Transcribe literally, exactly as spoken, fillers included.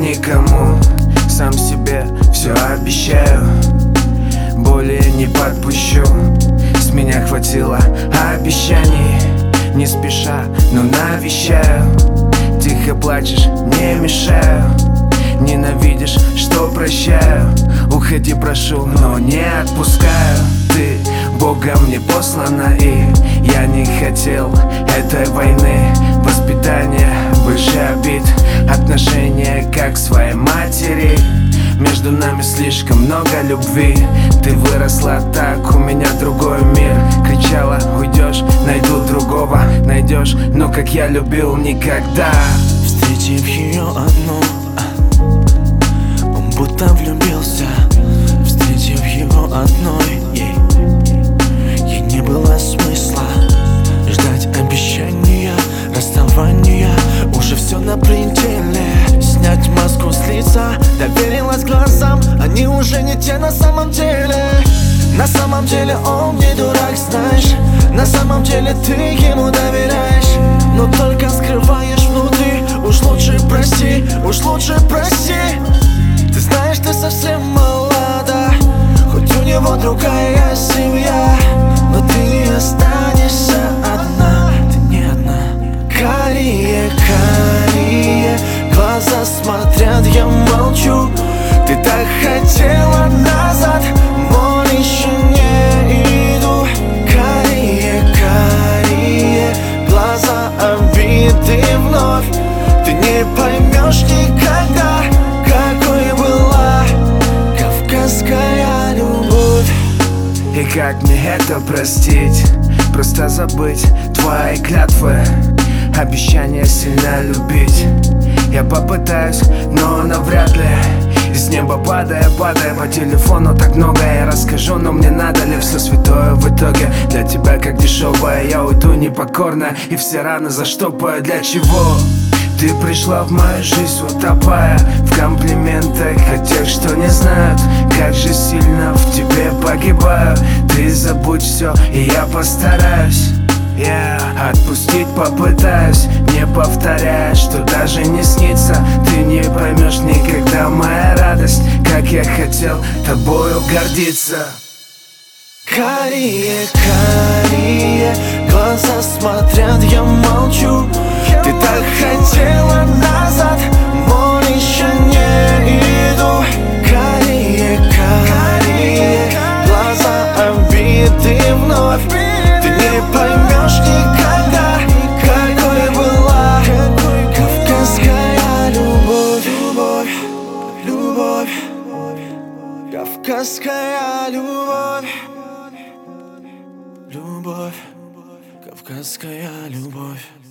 никому, сам себе все обещаю, более не подпущу. С меня хватило обещаний, не спеша, но навещаю. Тихо плачешь, не мешаю, ненавидишь, что прощаю. Уходи, прошу, но не отпускаю. Ты Богом не послана, и я не хотел этой войны. Воспитание выше обид, отношения как к своей матери. Между нами слишком много любви. Ты выросла так, у меня другой мир. Кричала, уйдешь, найду другого. Найдешь, но как я любил никогда. Встретив ее одну, он будто влюбился. Встретив его одной, ей, ей не было смысла ждать обещания, расставания. Уже все на пределе. Снять маску с лица, доверилась глазам, они уже не те на самом деле. На самом деле он не дурак, знаешь. На самом деле ты ему доверяешь, но только скрываешь внутри. Уж лучше прости, уж лучше прости. Ты знаешь, ты совсем молода, хоть у него другая семья, но ты не останешься одна. Ты не одна. Карие, карие глаза смотрят, я молчу. Ты так хотела назад, но еще не иду. Карие, карие глаза обиды вновь. Ты не поймешь никогда, какой была кавказская любовь. И как мне это простить? Просто забыть твои клятвы, обещания сильно любить. Я попытаюсь, но навряд ли. Из неба падая, падая по телефону так много я расскажу, но мне надо ли все святое в итоге? Для тебя как дешевая, я уйду непокорно и все раны заштопаю. Для чего? Ты пришла в мою жизнь, утопая в комплиментах от тех, что не знают, как же сильно в тебе погибаю. Ты забудь все, и я постараюсь. Yeah. Отпустить попытаюсь, не повторяя, что даже не снится. Ты не поймешь никогда моя радость, как я хотел тобою гордиться. Карие, карие глаза смотрят, я молчу. Ты так хотела назад, но еще не иду. Карие, карие глаза обиды вновь. Ты не поймешь никогда, какой была кавказская любовь. Любовь, любовь, кавказская любовь. Любовь, кавказская любовь.